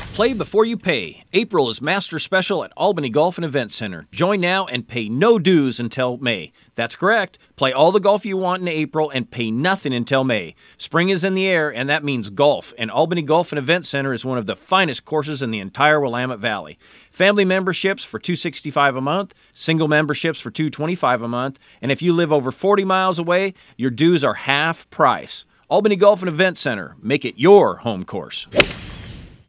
Play before you pay. April is Master Special at Albany Golf and Event Center. Join now and pay no dues until May. That's correct. Play all the golf you want in April and pay nothing until May. Spring is in the air, and that means golf. And Albany Golf and Event Center is one of the finest courses in the entire Willamette Valley. Family memberships for $265 a month, single memberships for $225 a month, and if you live over 40 miles away, your dues are half price. Albany Golf and Event Center. Make it your home course.